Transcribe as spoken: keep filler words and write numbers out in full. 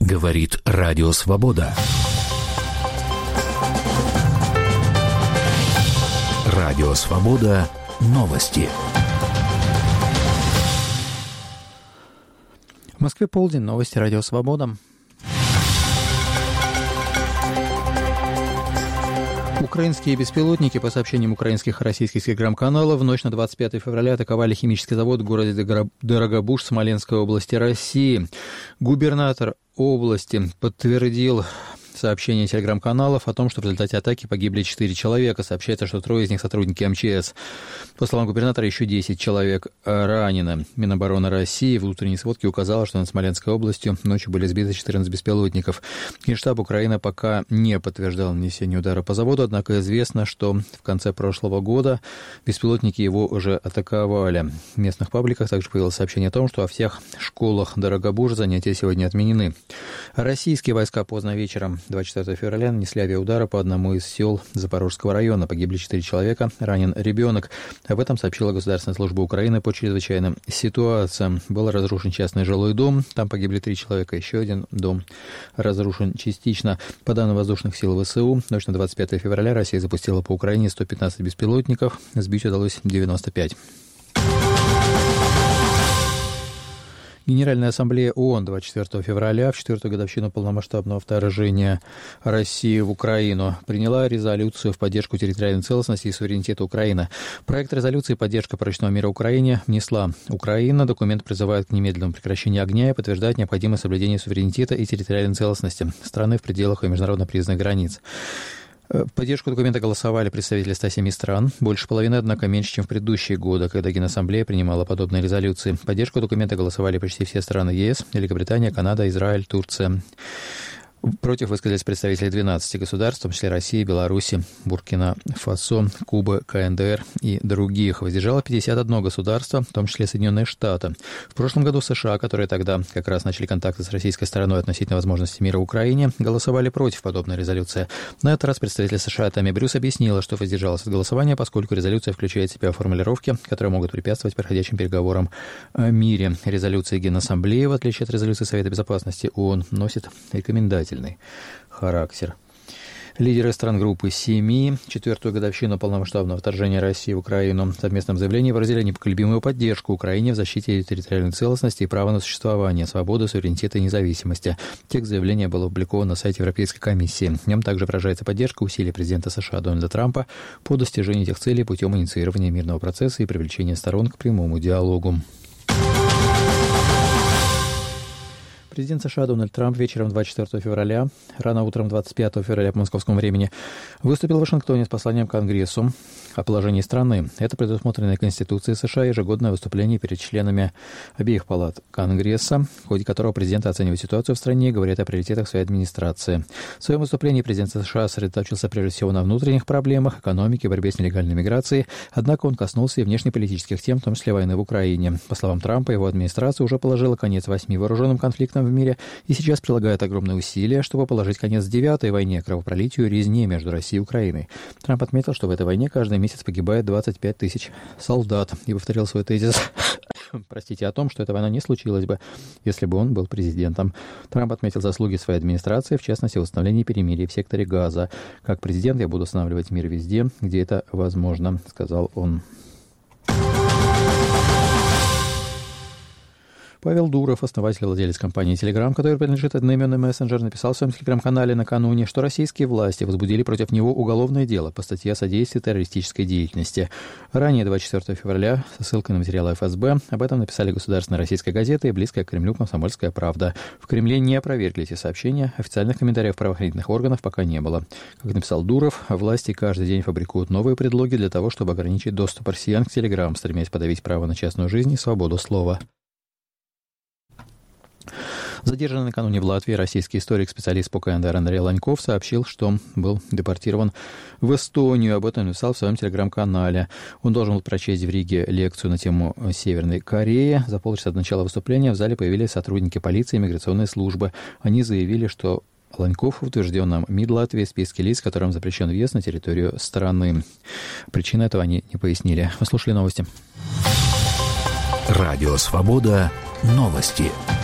Говорит Радио Свобода. Радио Свобода. Новости. В Москве полдень. Новости Радио Свобода. Украинские беспилотники, по сообщениям украинских и российских телеграм-каналов, в ночь на двадцать пятое февраля атаковали химический завод в городе Дорогобуж Смоленской области России. Губернатор области подтвердил сообщение телеграм-каналов о том, что в результате атаки погибли четыре человека. Сообщается, что трое из них сотрудники эм че эс. По словам губернатора, еще десять человек ранено. Минобороны России в утренней сводке указала, что над Смоленской областью ночью были сбиты четырнадцать беспилотников. Генштаб Украины пока не подтверждал нанесение удара по заводу, однако известно, что в конце прошлого года беспилотники его уже атаковали. В местных пабликах также появилось сообщение о том, что во всех школах Дорогобужа занятия сегодня отменены. Российские войска поздно вечером двадцать четвёртого февраля нанесли авиаудары по одному из сел Запорожского района. Погибли четыре человека, ранен ребенок. Об этом сообщила Государственная служба Украины по чрезвычайным ситуациям. Был разрушен частный жилой дом, там погибли три человека, еще один дом разрушен частично. По данным воздушных сил ВСУ, ночь на двадцать пятое февраля Россия запустила по Украине сто пятнадцать беспилотников, сбить удалось девяносто пять. Генеральная ассамблея ООН двадцать четвёртого февраля, в четвертую годовщину полномасштабного вторжения России в Украину, приняла резолюцию в поддержку территориальной целостности и суверенитета Украины. Проект резолюции «Поддержка прочного мира Украине» внесла Украина. Документ призывает к немедленному прекращению огня и подтверждает необходимость соблюдения суверенитета и территориальной целостности страны в пределах ее международно признанных границ. В поддержку документа голосовали представители ста семи стран, больше половины, однако, меньше, чем в предыдущие годы, когда Генассамблея принимала подобные резолюции. В поддержку документа голосовали почти все страны ЕС, Великобритания, Канада, Израиль, Турция. Против высказались представители двенадцати государств, в том числе России, Беларуси, Буркина-Фасо, Кубы, ка эн дэ эр и других. Воздержало пятьдесят одно государство, в том числе Соединенные Штаты. В прошлом году США, которые тогда как раз начали контакты с российской стороной относительно возможности мира в Украине, голосовали против подобной резолюции. На этот раз представитель США Тамми Брюс объяснила, что воздержалась от голосования, поскольку резолюция включает в себя формулировки, которые могут препятствовать проходящим переговорам о мире. Резолюция Генассамблеи, в отличие от резолюции Совета Безопасности ООН, носит рекомендательный характер. Лидеры стран группы семи, четвертую годовщину полномасштабного вторжения России в Украину, в совместном заявлении выразили непоколебимую поддержку Украине в защите ее территориальной целостности и права на существование, свободы, суверенитета и независимости. Текст заявления был опубликован на сайте Европейской комиссии. В нем также выражается поддержка усилий президента США Дональда Трампа по достижению этих целей путем инициирования мирного процесса и привлечения сторон к прямому диалогу. Президент США Дональд Трамп вечером двадцать четвёртого февраля, рано утром двадцать пятого февраля по московскому времени, выступил в Вашингтоне с посланием к Конгрессу о положении страны. Это предусмотренное Конституцией США ежегодное выступление перед членами обеих палат Конгресса, в ходе которого президент оценивает ситуацию в стране и говорит о приоритетах своей администрации. В своем выступлении президент США сосредоточился прежде всего на внутренних проблемах, экономике, борьбе с нелегальной миграцией, однако он коснулся и внешнеполитических тем, в том числе войны в Украине. По словам Трампа, его администрация уже положила конец восьми вооруженным конфликтам в мире и сейчас прилагает огромные усилия, чтобы положить конец девятой войне, кровопролитию и резне между Россией и Украиной. Трамп отметил, что в этой войне каждый месяц погибает двадцать пять тысяч солдат и повторил свой тезис простите, о том, что эта война не случилась бы, если бы он был президентом. Трамп отметил заслуги своей администрации, в частности, в восстановлении перемирия в секторе Газа. Как президент я буду устанавливать мир везде, где это возможно, сказал он. Павел Дуров, основатель и владелец компании Telegram, который принадлежит одноименный мессенджер, написал в своем телеграм-канале накануне, что российские власти возбудили против него уголовное дело по статье о содействии террористической деятельности. Ранее, двадцать четвёртого февраля, со ссылкой на материалы эф эс бэ, об этом написали государственная российская газета и близкая к Кремлю «Комсомольская правда». В Кремле не опровергли эти сообщения, официальных комментариев правоохранительных органов пока не было. Как написал Дуров, власти каждый день фабрикуют новые предлоги для того, чтобы ограничить доступ россиян к Telegram, стремясь подавить право на частную жизнь и свободу слова. Задержанный накануне в Латвии российский историк, специалист по ка эн дэ эр Андрей Ланьков сообщил, что был депортирован в Эстонию. Об этом написал в своем телеграм-канале. Он должен был прочесть в Риге лекцию на тему Северной Кореи. За полчаса до начала выступления в зале появились сотрудники полиции и миграционной службы. Они заявили, что Ланьков в утвержденном МИД Латвии в списке лиц, которым запрещен въезд на территорию страны. Причины этого они не пояснили. Мы слушали новости. Радио «Свобода». Новости.